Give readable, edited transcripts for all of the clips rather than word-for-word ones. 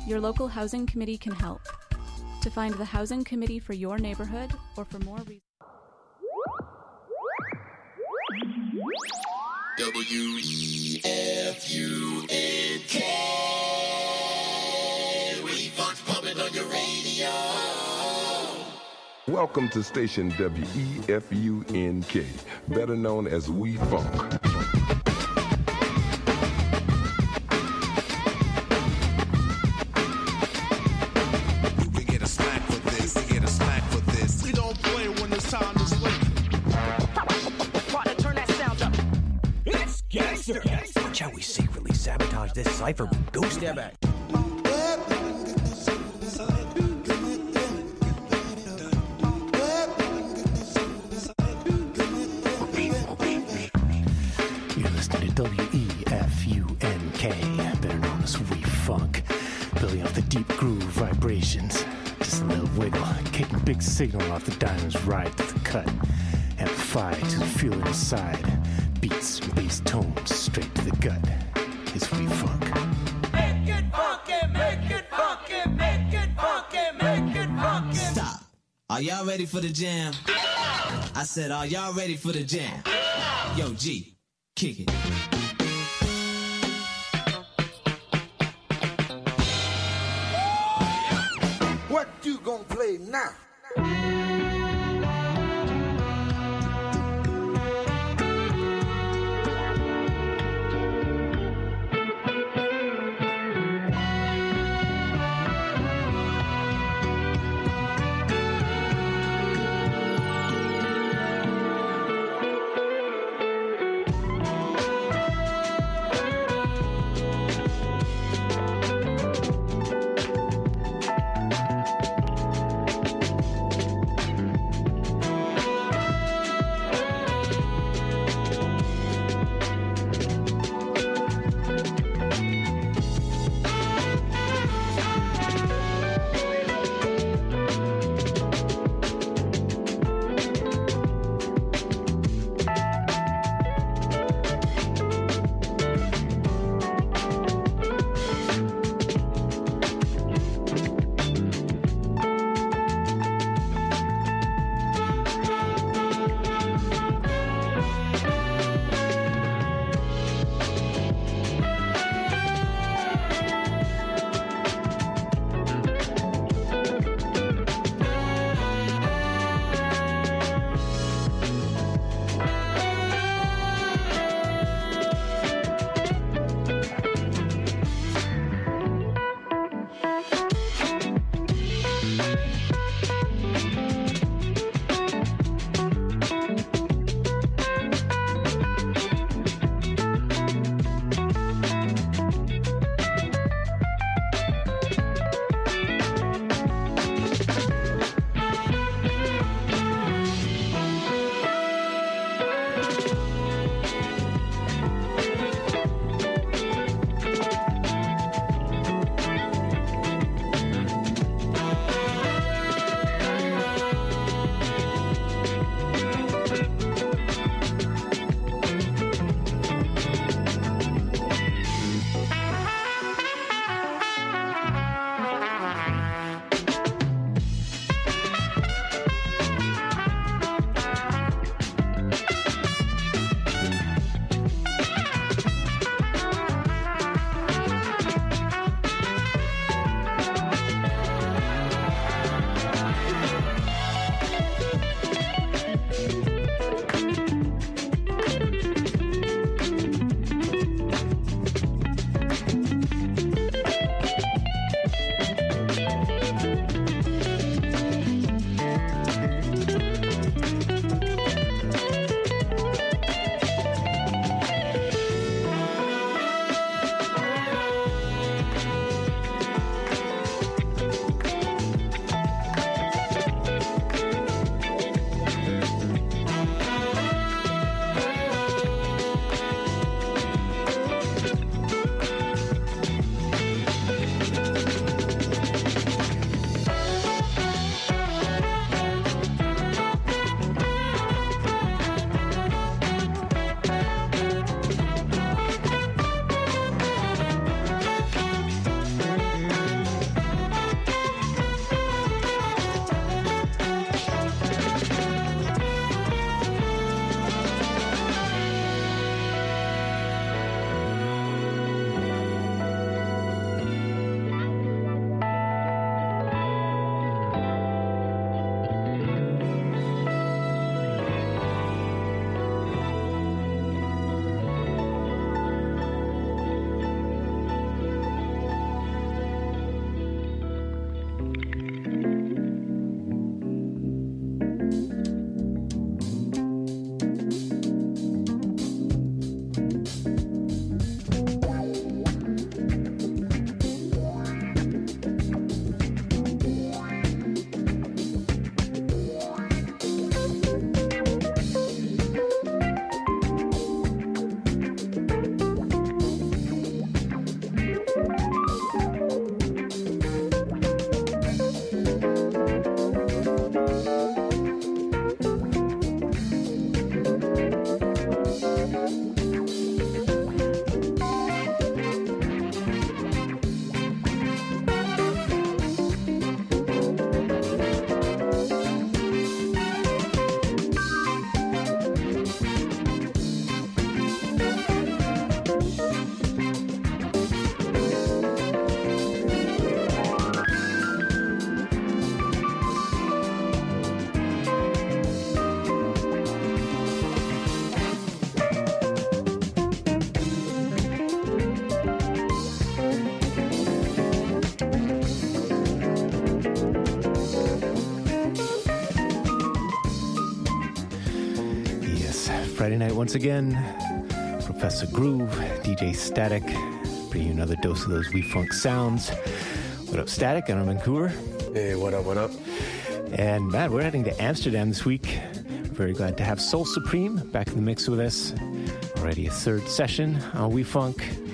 your local housing committee can help. To find the housing committee for your neighborhood or for more reasons. WEFUNK. Refunds pumping on your radio. Welcome to station WEFUNK, better known as We Funk. We get a smack for this, we get a smack for this. We don't play when it's time to sleep. Partner, turn that sound up. It's gangster. Watch how we secretly sabotage this cipher with Ghost. Get back. You're listening to WEFUNK, better known as We Funk. Building off the deep groove vibrations. Just a little wiggle, kicking big signal off the diamonds right to the cut. Amplified to feel it inside. Beats and bass tones straight to the gut. It's We Funk. Make it funky, make it funky, make it funky, make it funky. Stop. Are y'all ready for the jam? I said, are y'all ready for the jam? Yo, G, kick it. What you gonna play now? Friday night once again. Professor Groove, DJ Static, bringing you another dose of those We-Funk sounds. What up, Static? I'm in Vancouver. Hey, what up, what up? And Matt, we're heading to Amsterdam this week. Very glad to have Soul Supreme back in the mix with us. Already a third session on We-Funk.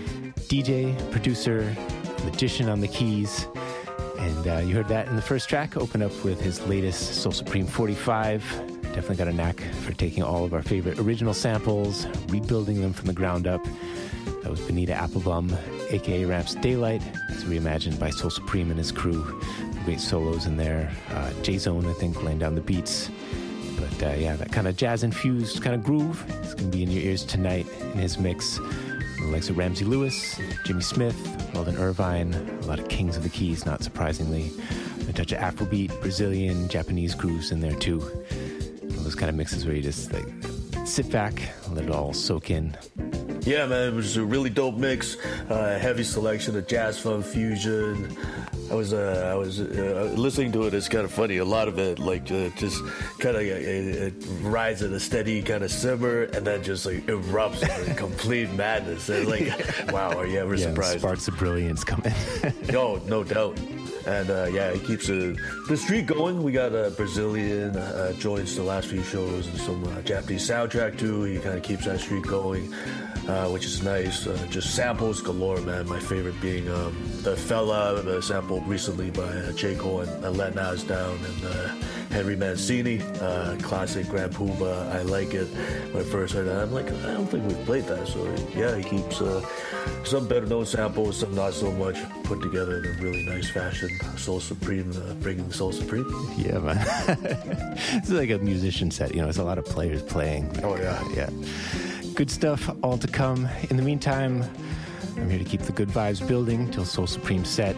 DJ, producer, magician on the keys. And you heard that in the first track. Open up with his latest Soul Supreme 45. Definitely got a knack for taking all of our favorite original samples, rebuilding them from the ground up. That was Benita Applebaum, a.k.a. Ramps Daylight. It's reimagined by Soul Supreme and his crew. Great solos in there. J-Zone, I think, laying down the beats. But yeah, that kind of jazz-infused kind of groove is going to be in your ears tonight in his mix. The likes of Ramsey Lewis, Jimmy Smith, Weldon Irvine, a lot of kings of the keys, not surprisingly. A touch of Afrobeat, Brazilian, Japanese grooves in there too. One of those kind of mixes where you just like sit back and let it all soak in. Yeah, man, it was a really dope mix. Heavy selection of jazz, funk, fusion. I was listening to it. It's kind of funny. A lot of it, like, just kind of it rides at a steady kind of simmer, and then just like erupts in complete madness. And like, wow, are you ever surprised? Sparks of brilliance coming. No doubt. And yeah, it keeps the streak going. We got Brazilian joints the last few shows, and some Japanese soundtrack too. He kind of keeps that streak going, which is nice. Just samples galore, man. My favorite being the Fella sample recently by J. Cole and Let Nas Down, and Henry Mancini, classic Grand Puba. I like it. When I first heard that, I'm like, I don't think we've played that. So yeah, he keeps some better known samples, some not so much, put together in a really nice fashion. Soul Supreme, bringing Soul Supreme. Yeah, man. It's like a musician set, you know, it's a lot of players playing. Oh, yeah. Yeah. Good stuff, all to come. In the meantime, I'm here to keep the good vibes building till Soul Supreme set.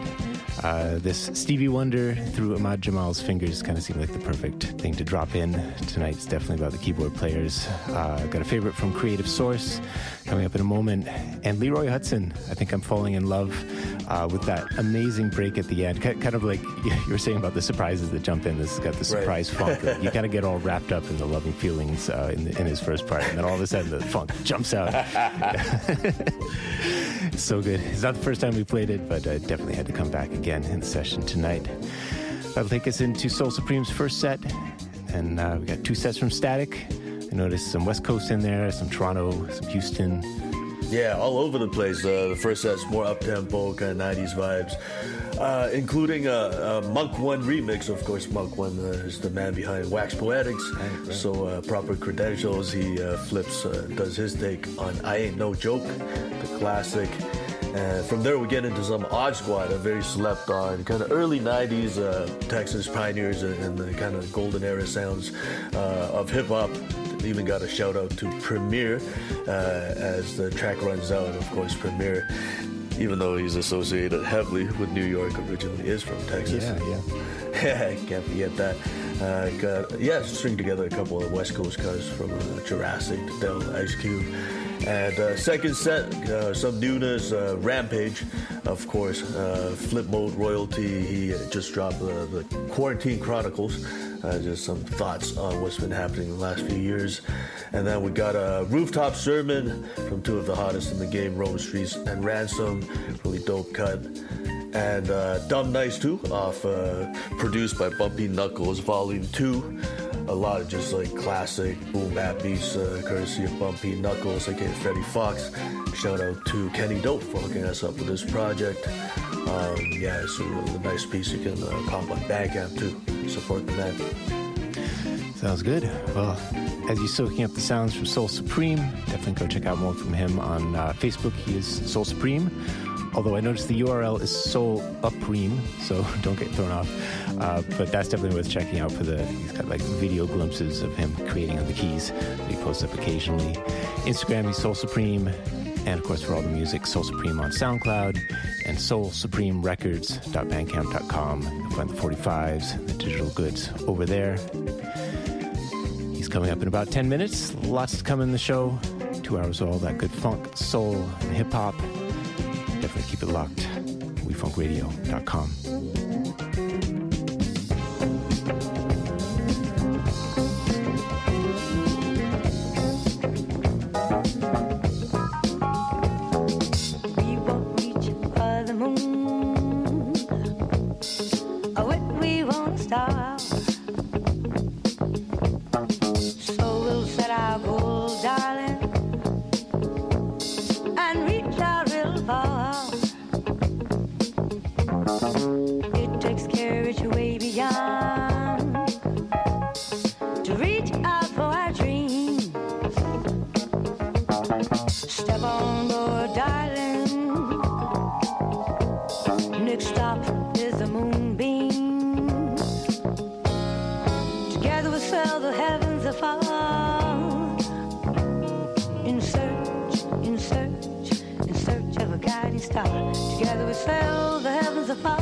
This Stevie Wonder through Ahmad Jamal's fingers kind of seemed like the perfect thing to drop in. Tonight's definitely about the keyboard players. Got a favorite from Creative Source coming up in a moment. And Leroy Hudson, I think I'm falling in love with that amazing break at the end. Kind of like you were saying about the surprises that jump in. This has got the surprise funk. You kind of get all wrapped up in the loving feelings in his first part. And then all of a sudden the funk jumps out. It's so good. It's not the first time we played it, but I definitely had to come back again in the session tonight. That'll take us into Soul Supreme's first set. And we got two sets from Static. I noticed some West Coast in there, some Toronto, some Houston. Yeah, all over the place. The first set's more up-tempo, kind of 90s vibes, including a Monk One remix. Of course, Monk One is the man behind Wax Poetics. Right. So proper credentials. He flips, does his take on I Ain't No Joke, the classic. And from there we get into some Odd Squad, a very slept on, kind of early 90s Texas pioneers and the kind of golden era sounds of hip-hop. Even got a shout out to Premier as the track runs out. Of course, Premier, even though he's associated heavily with New York, originally is from Texas. Yeah. Can't forget that. String together a couple of West Coast cuts from Jurassic to Del, Ice Cube. And second set, some newness, Rampage, of course, Flip Mode Royalty. He just dropped the Quarantine Chronicles. Just some thoughts on what's been happening in the last few years. And then we got a Rooftop Sermon from two of the hottest in the game, Roman Streets and Ransom. Really dope cut. And Dumb Nice 2, off produced by Bumpy Knuckles, Volume 2. A lot of just like classic boom bap beats, courtesy of Bumpy Knuckles, aka Freddie Fox. Shout out to Kenny Dope for hooking us up with this project. Yeah, it's a really nice piece. You can cop on Bandcamp too. Support the man. Sounds good. Well, as you're soaking up the sounds from Soul Supreme, definitely go check out more from him on Facebook. He is Soul Supreme. Although I noticed the URL is Soul Upream, so don't get thrown off. But that's definitely worth checking out he's got like video glimpses of him creating on the keys that he posts up occasionally. Instagram, he's Soul Supreme. And of course, for all the music, Soul Supreme on SoundCloud and soulsupremerecords.bandcamp.com. You'll find the 45s, the digital goods over there. He's coming up in about 10 minutes. Lots to come in the show. 2 hours of all that good funk, soul, and hip-hop. Definitely keep it locked. WeFunkRadio.com. What we won't stop. So we'll set our goal, darling, and reach out real far. It takes courage way beyond to reach out for our dreams. Step on board, darling. Next stop is the moonbeam. Together we'll sail the heavens afar. In search, in search, in search of a guiding star. Together we'll sail the heavens afar.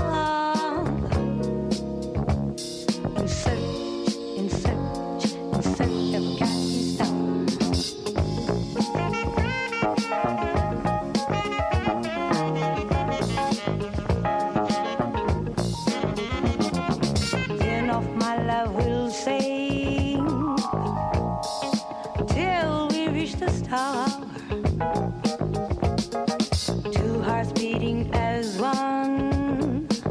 In search, in search, in search of a guiding star. Then off my love will sing till we reach the star. Two hearts beating as one,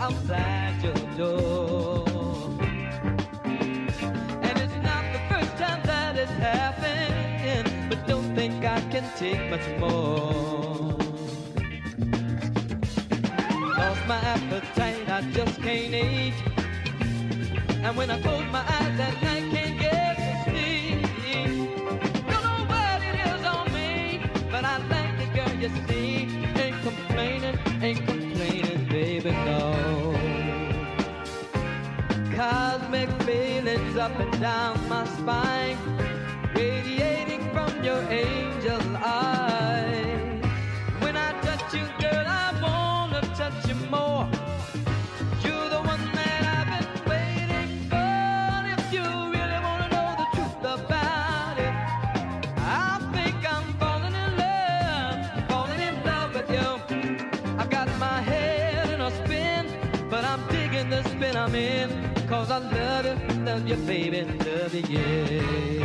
outside your door. And it's not the first time that it's happened, but don't think I can take much more. Lost my appetite, I just can't eat. And when I close my eyes at night, can't get to sleep. Don't know what it is on me, but I like the girl you see. Ain't complaining, baby, no. Cosmic feelings up and down my spine, radiating from your angel eyes. When I touch you, girl, I wanna touch you more. You're the one that I've been waiting for. If you really wanna know the truth about it, I think I'm falling in love with you. I got my head in a spin, but I'm digging the spin I'm in. 'Cause I love you, baby, love you, yeah.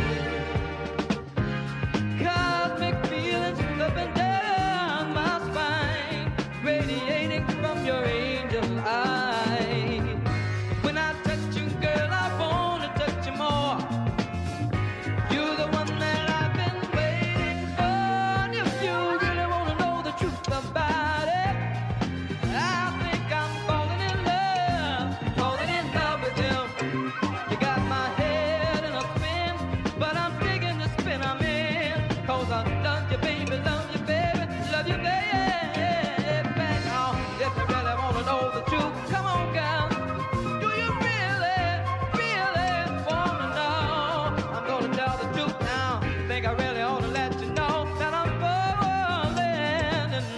Cosmic feelings up and down my spine, radiating from your angel eyes. When I touch you, girl, I wanna touch you more. You're the one that I've been waiting for. If you really wanna know the truth about it, I think I'm falling in love with you. You got my head in a spin, but I'm digging the spin I'm in. 'Cause I love you, baby, love you, baby, love you, baby. Now, if you really wanna know the truth, come on, girl. Do you really, really wanna know? I'm gonna tell the truth now. Think I really ought to let you know that I'm falling in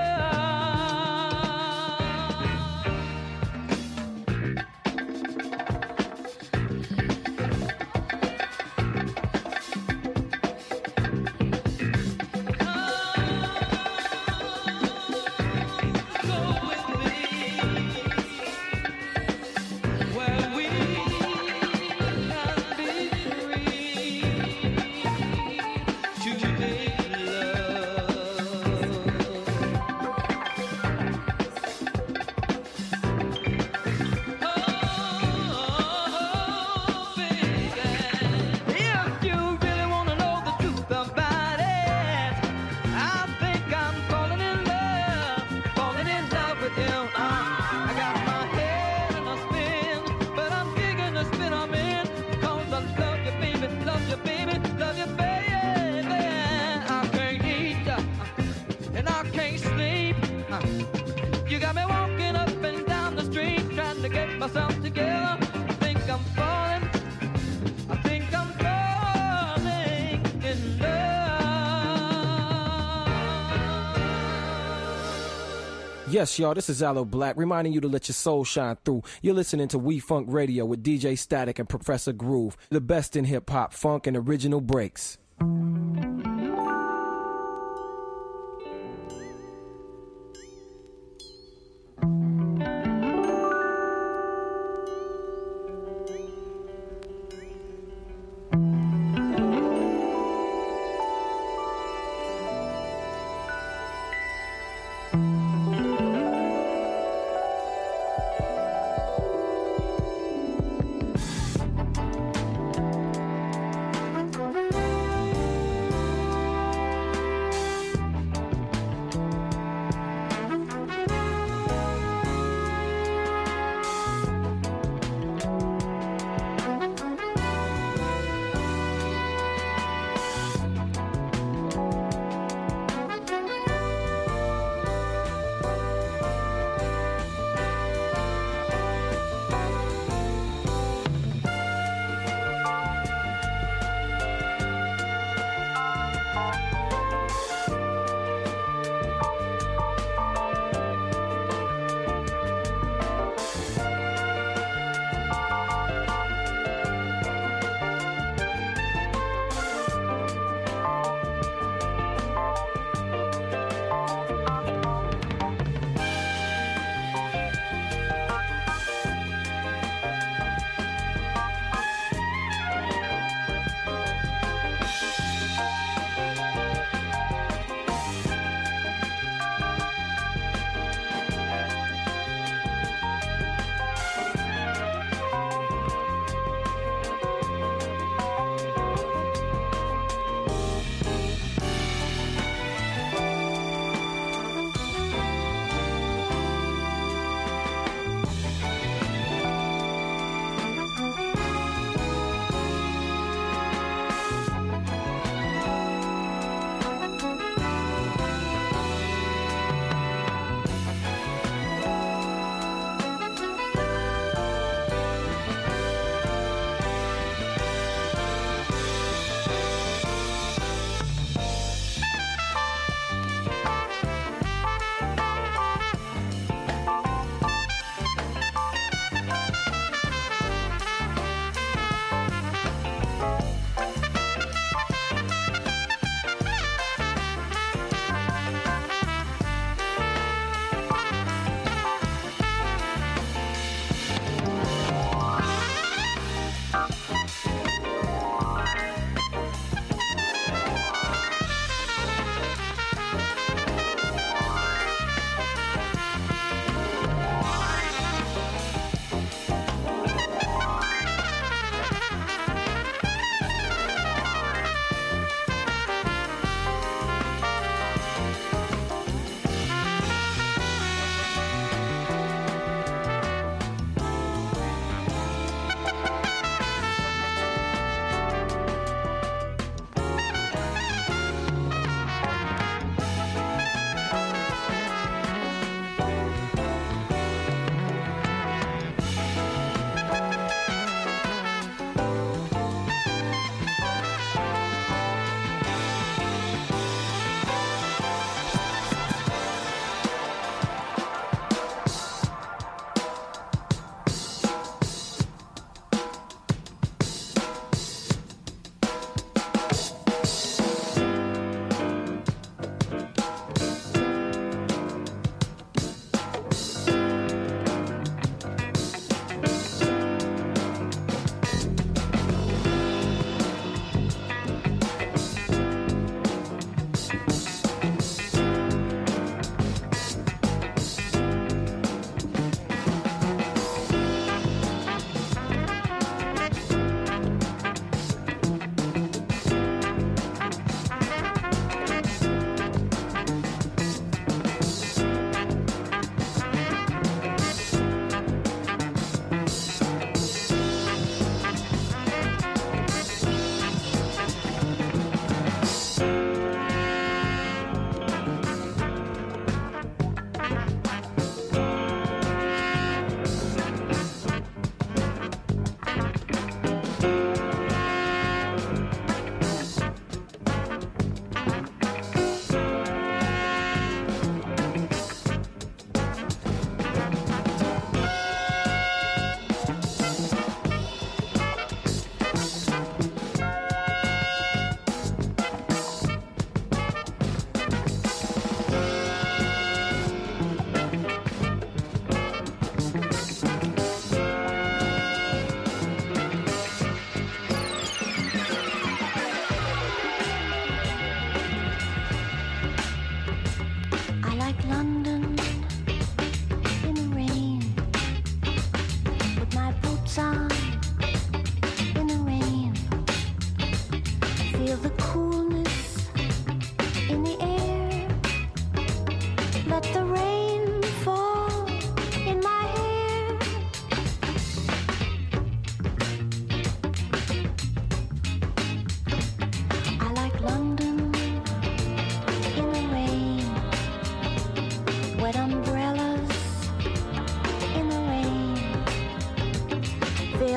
myself together. I think I'm falling in love. Yes, y'all, this is Aloe Black, reminding you to let your soul shine through. You're listening to We Funk Radio with DJ Static and Professor Groove, the best in hip-hop, funk, and original breaks.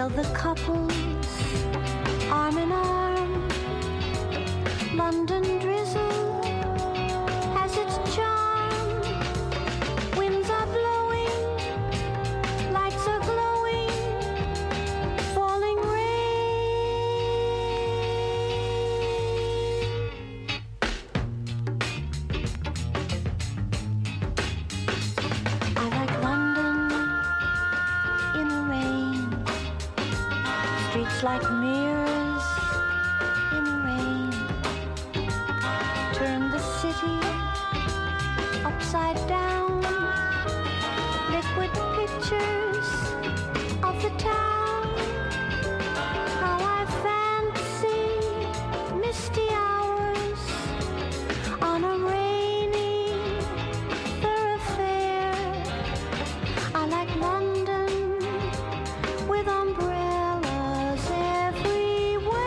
while the couples arm in arm. London drizzle has its charm. Winds are blowing, lights are glowing, falling I like London in the rain. Streets like mirrors in the rain. Turn the city upside down. Liquid pictures of the town. How I fancy misty hours on a rainy thoroughfare. I like London with umbrellas everywhere.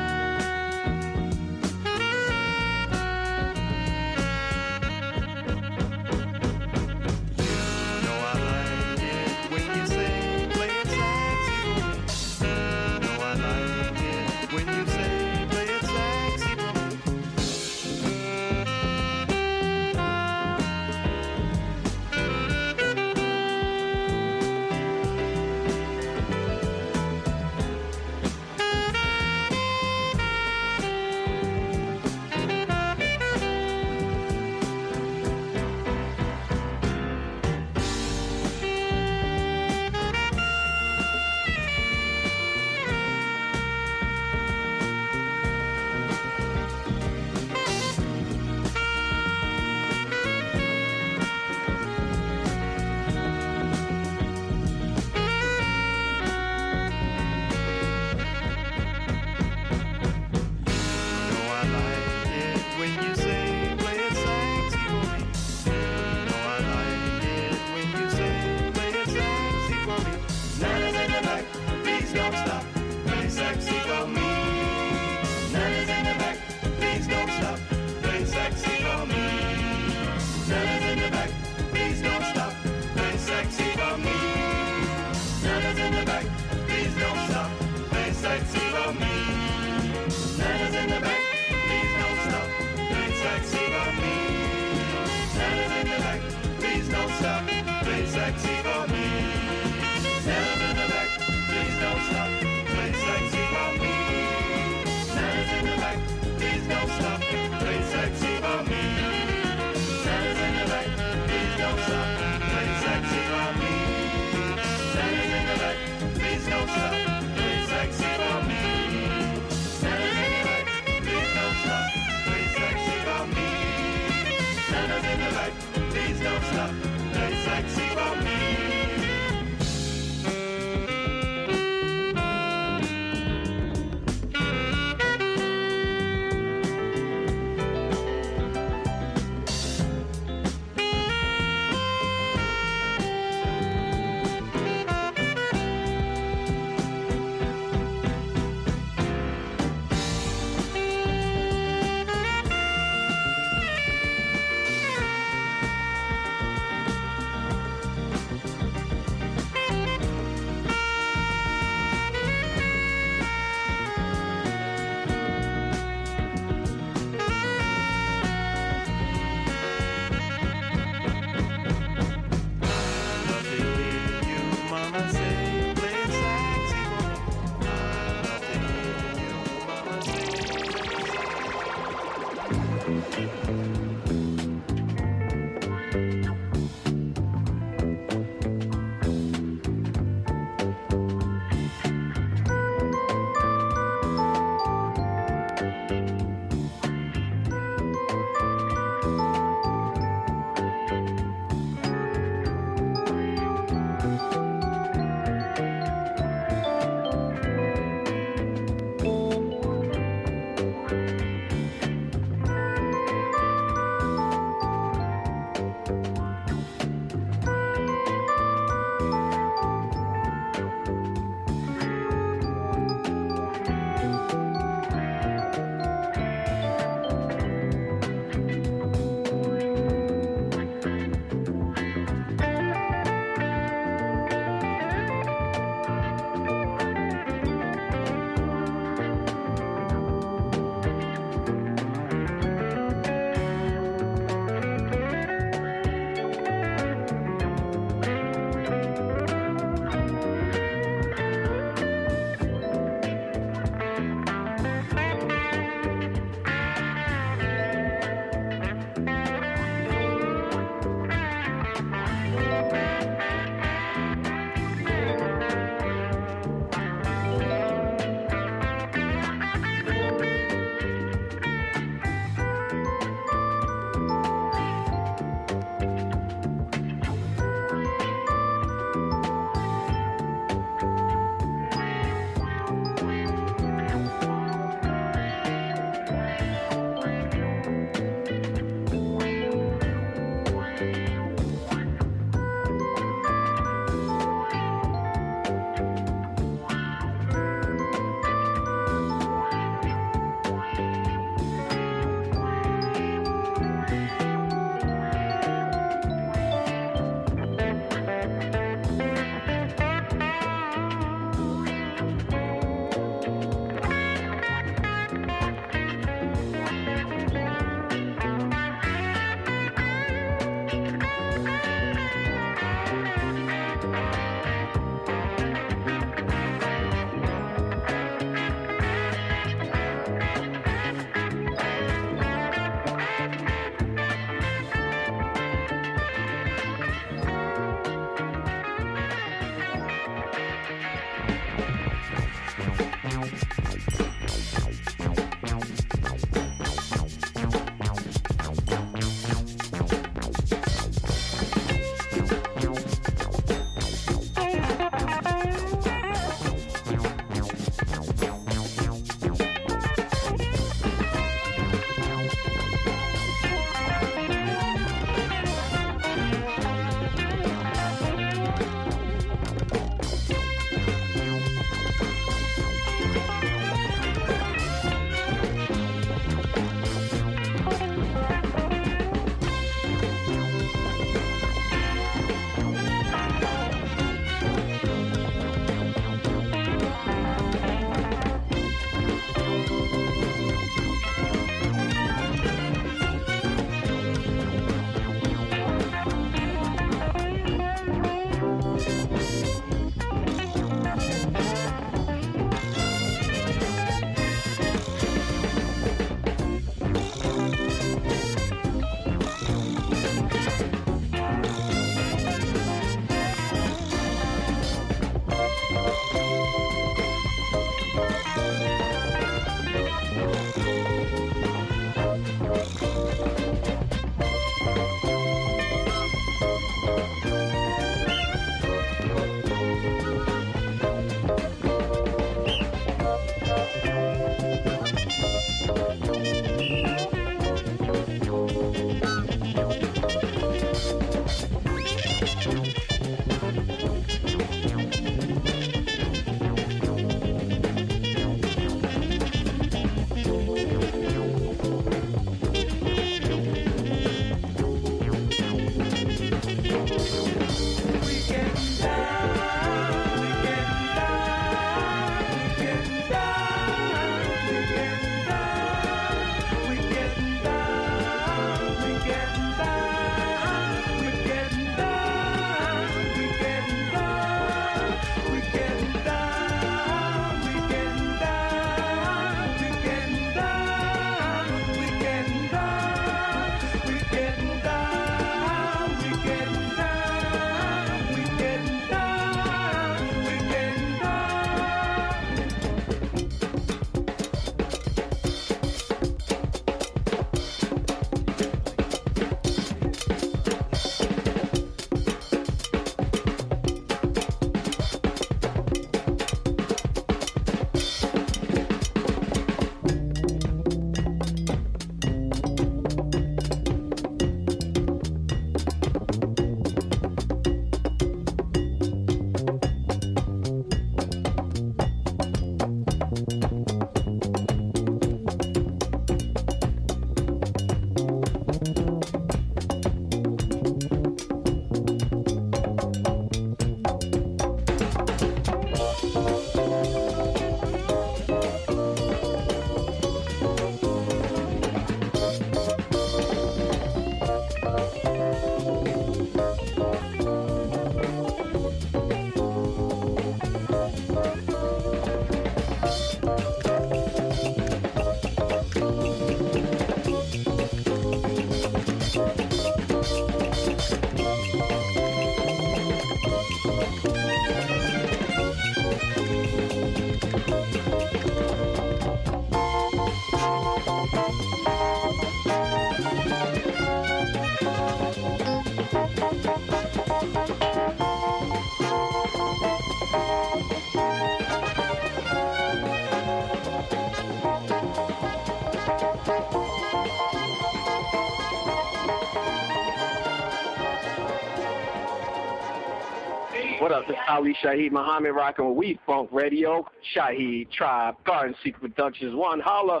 What up? This is Ali Shaheed Muhammad rocking with We Funk Radio. Shaheed Tribe, Garden Secret Productions. One holla.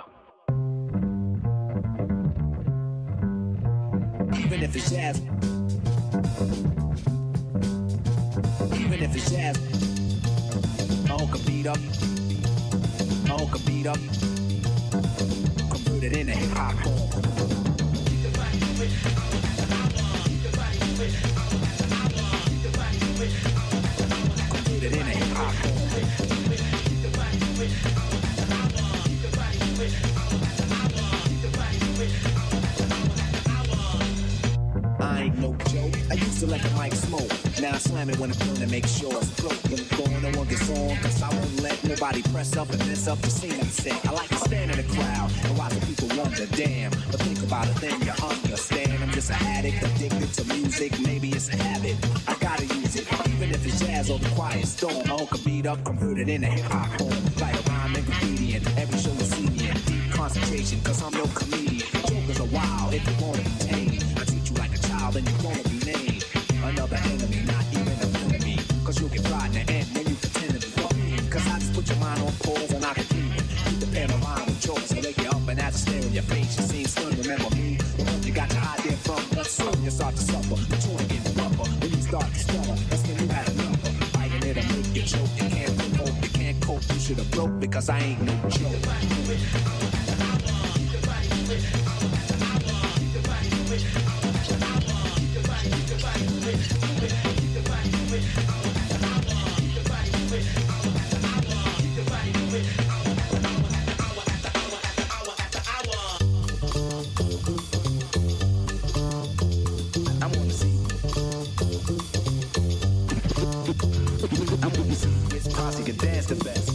Even if it's jazz. Even if it's jazz. Oh, can beat up. Oh, can beat up. Convert it into hip hop form. I ain't no joke. I used to let the mic smoke. Now I slam it when I'm doing to make sure it's broke. When it's going, no one gets on, cause I won't let nobody press up and mess up the scene I'm set. I like to stand in the crowd and watch the people wonder, damn. But think about it, then you understand. I'm just an addict, addicted to music. Maybe it's a habit, I gotta use it. Even if it's jazz or the quiet storm, I hook a beat up, convert it into hip-hop form. Write a rhyme and graffiti in every show you see me in. Deep concentration, cause I'm no comedian. Jokers are wild if you wanna be tame. I treat you like a child and you wanna be named another enemy, not even an enemy. Cause you'll get fried in the end when you pretend to be fucking. Cause I just put your mind on pause and I continue. Keep the panorama with yours. I wake you up and as I stare in your face, you seem stunned. Remember me? The one you got your idea from. But soon you start to suffer. The joint gets rougher. When you start to stutter, that's when you had enough. Fighting it'll make you choke. You can't provoke, you can't cope. You should have broke because I ain't no joke. The best.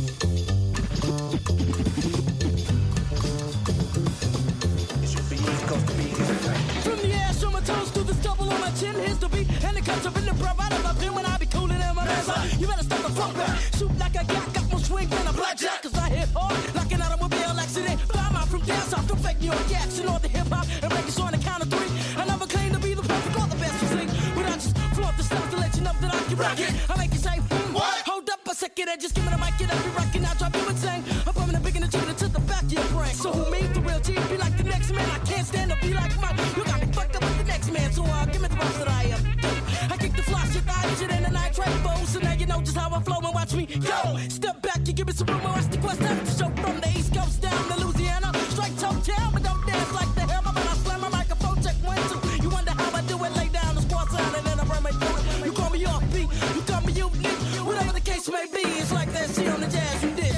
It should be easy cause the beat is right. From the ass on my toes to the stubble on my chin, here's the beat, and it comes up in the breath out of my pen when I be cooling in my ass. You better stop the fuck back, shoot like I got more swing than a blackjack, cause I hit hard like an automobile accident. 5 miles from down south, don't fake New York accent or the hip hop and records on the count of 3. I never claim to be the perfect or the best to sing, but I just flaunt the stuff to let you know that I can rock it. I make you say, what? Hold up a second and just give me the mic, get every rockin', I'll drop you insane. I'm bumming a big in the tune to the back of your brain. So who me, the real G, be like the next man? I can't stand to be like mine. You got me fucked up with the next man, so give me the rest that I am. I kick the fly shit, I shit in the nitrate bowl, so now you know just how I flow and watch me go. Step back, you give me some room, and watch the quest after the show from the East Coast down to Louisiana. Straight toe town, but don't dance like the hammer. When I slam my microphone, check 1, 2. You wonder how I do it, lay down the squat side and then I run my door. You call me off beat, you call me unique, whatever the case may be. It's like that shit on the jazz you did.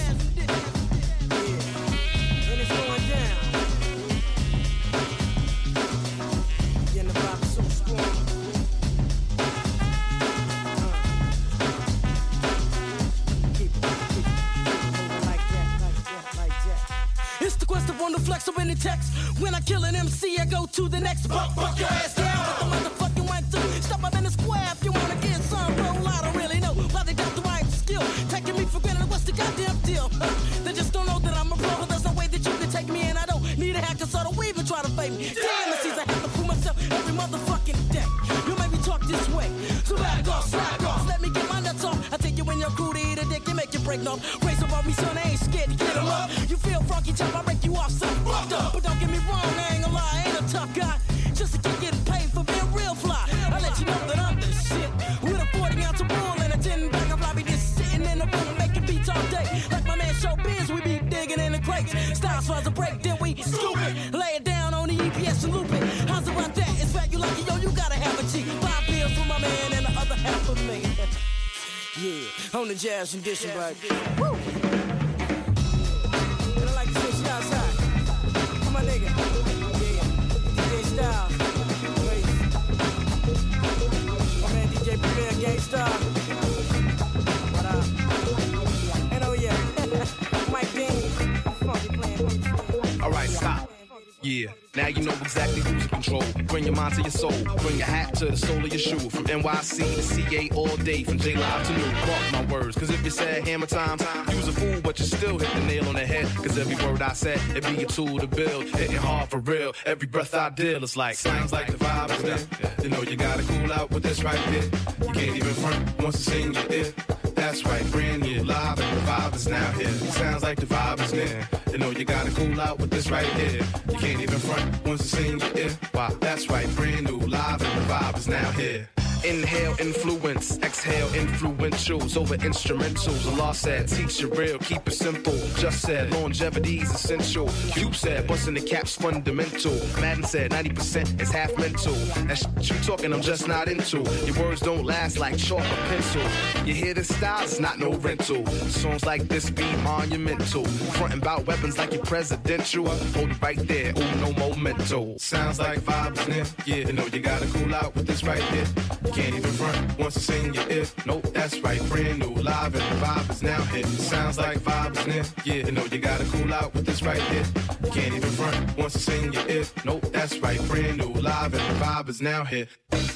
And it's going down. Yeah, the vibe is so strong. It's the quest of one to flex up in the text. When I kill an MC, I go to the next buck your ass down with the motherfucking one two. Stop up in the square if you wanna get some roll. I don't really know why they got the right skill. Taking me for granted, what's the goddamn deal? They just don't know that I'm a pro. There's no way that you can take me, and I don't need a hacker, so don't even try to fake me. Damn, it seems I have to prove myself every motherfucking day. You make me talk this way, so back off, slack off. Let me get my nuts off. I take you in your crew to eat a dick and make you break off. Raise up on me, son, I ain't scared to get 'em up. You feel funky, chop, I break you off, son. Fucked up, but don't get me wrong, I ain't gonna lie, I ain't a tough guy. Just to keep getting paid for being real fly. I let you know that I'm the shit. With a 40-ounce of bull and a 10-pack of lobby, just sitting in the room making beats all day. Like my man Showbiz, we be digging in the crates. Styles was a break, then we scoop it. Lay it down on the EPS and loop it. How's about that? It's fact you like it, yo, you gotta have a G. 5 pills for my man and the other half of me. Yeah, on the jazz condition, baby. Woo! And I like to say shit outside. Come on, nigga. Yeah, DJ Styles. My man DJ Premier Gangstar. What up? And oh yeah, Mike Dean. Funky playing. Alright, stop. Yeah, now you know exactly who's in control. Bring your mind to your soul. Bring your hat to the sole of your shoe. From NYC to CA all day. From J Live to New. Mark my words, cause if you said hammer time, you's a fool, but you still hit the nail on the head. Cause every word I said, it be a tool to build. Hitting hard for real. Every breath I deal, it's like sounds like the vibe is there. You know you gotta cool out with this right here. You can't even front once it's in your ear. That's right, brand new, live, and the vibe is now here. Sounds like the vibe is near. You know you gotta cool out with this right here. You can't even front once it's in your ear. Wow, that's right, brand new, live, and the vibe is now here. Inhale, influence, exhale, influentials over instrumentals. Allah said, teach you real, keep it simple. Just said, longevity's essential. Cube said, busting the cap's fundamental. Madden said, 90% is half mental. That shit you talking, I'm just not into. Your words don't last like chalk or pencil. You hear this style, it's not no rental. Songs like this be monumental. Frontin' bout weapons like you're presidential. Hold it right there, ooh, no momento. Sounds like vibes near. Yeah, you know you gotta cool out with this right here. Can't even front once it's in your ear. Nope, that's right, brand new, live, and the vibe is now hit. Sounds like the vibe is near. Yeah, you know you gotta cool out with this right here. Can't even front once it's in your ear. Nope, that's right, brand new, live, and the vibe is now here.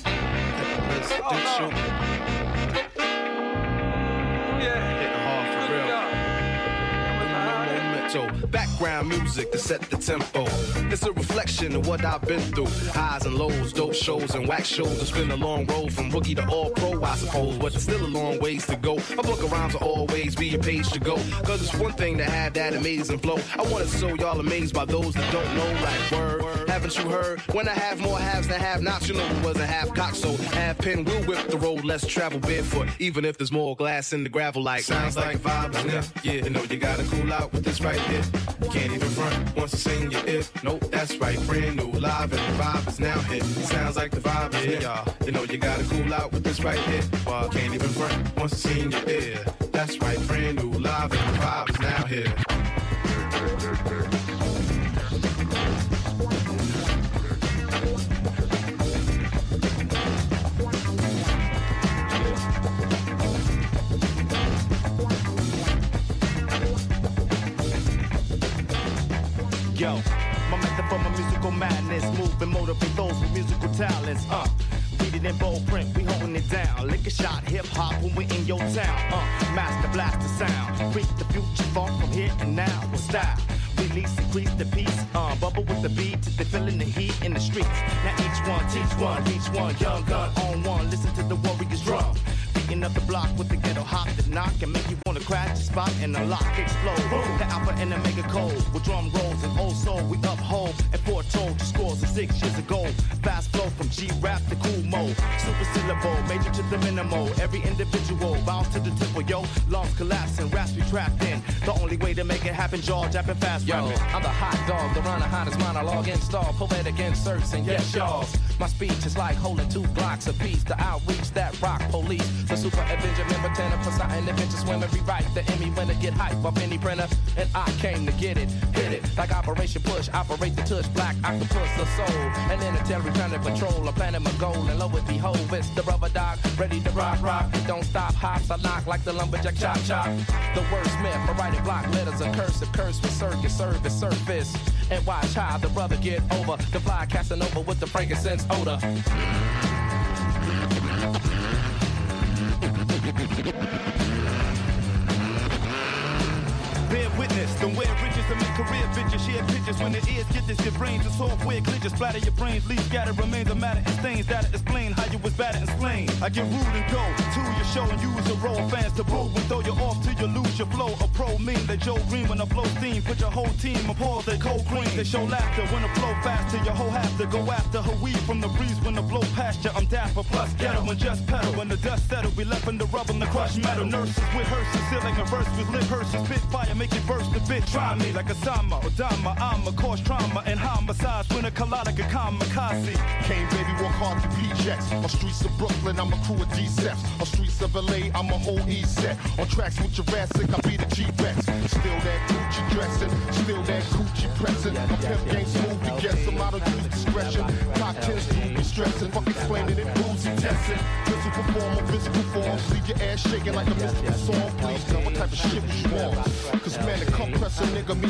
So background music to set the tempo. It's a reflection of what I've been through. Highs and lows, dope shows and wax shows. It's been a long road from rookie to all pro, I suppose. But it's still a long ways to go. My book of rhymes will always be a page to go. Cause it's one thing to have that amazing flow. I want to show y'all amazed by those that don't know. Like word, haven't you heard? When I have more halves than have nots, you know it wasn't half cocked. So half pin will whip the road, let's travel barefoot. Even if there's more glass in the gravel, like sounds like the vibe is near. Yeah, you know you gotta cool out with this right here. Can't even front once it's in your ear. Nope, that's right, brand new, live, and the vibe is now hit. Sounds like the vibe is here, y'all. You know you gotta cool out with this right here. Can't even front once it's in your ear. That's right, brand new, live, and the vibe is now here. Yo, my method for my musical madness, move and motivate those with musical talents. Read it in bold print, we holding it down. Lick a shot, hip hop when we in your town. Master blast the sound, freak the future funk from here and now with style. Release, increase the peace, bubble with the beat till they feeling the heat in the streets. Now each one, teach one, reach one, young gun on one. Listen to the warriors drum. Beating up the block with the ghetto hop that knock and make you wanna crash the spot and unlock, explode. The alpha and the mega code with drum rolls and old soul we uphold and foretold the scores of 6 years ago. Fast flow from G-rap to cool mode, super syllable, major to the minimal. Every individual bounce to the tempo, yo. Lungs collapsing, raps we trapped in. The only way to make it happen, jaw japping fast. Yo, I'm the hot dog, the runner, hottest monologue install, poetic inserts and yes, y'alls. My speech is like holding 2 Glocks apiece. The outreach that rock police, the super Avenger, member tenor, Poseidon, adventure swimmer, rewrite the Emmy winner, get hype off any printer, and I came to get it, hit it like Operation Push, operate the touch, black octopus of soul, and then until we trying to patrol, I'm planning my goal, and lo and behold, it's the rubber dog, ready to rock, don't stop, hops, I knock like the lumberjack, chop, the wordsmith, I write it block letters, a curse with circus, service, surface, and watch how the brother get over, the fly casting over with the frankincense odor. Bear witness, don't wear riches to make career bitches. Share pictures when the ears get this, your brains and software glitches. Splatter your brains, leave scatter remains of matter and stains. That'll explain how you was battered and slain. I get rude and go to your show and use a row of fans to boo and throw you off till you lose your flow. A pro mean that Joe Green when I blow steam. Put your whole team on pause, they cold cream. They show laughter when the flow faster. Your whole have to go after her weed from the breeze when the blow past you. I'm dapper plus ghetto and just pedal. When the dust settle, we left in the rubble and the crushed metal. Nurses with hearses, sealing a verse with lip hearses. Spit fire, make it burst a bit. Try me like a Sama, Odama, I'ma cause trauma and homicides when a colonic a kamikaze. Kane, baby, walk hard to PJs. On streets of Brooklyn, I'm a crew of D-Seps. On streets of LA, I'm a whole E-set. On tracks with Jurassic, I be the G-Rex. Still that Gucci dressing, still that Gucci pressing. My pimp game smooth to guess, I'm out of use discretion. Top 10s to be stressing, fuck explaining it, boozy testing. Physical form or physical forms, leave your ass shaking like a mystical song. Please tell what type of shit you want. Cause man, the compressor nigga, me